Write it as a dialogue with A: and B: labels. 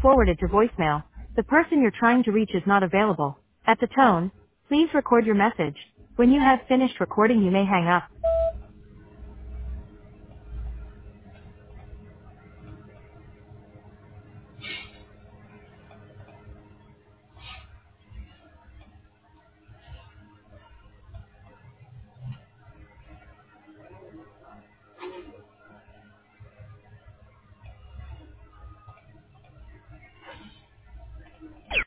A: forwarded to voicemail. The person you're trying to reach is not available. At the tone, please record your message. When you have finished recording, you may hang up.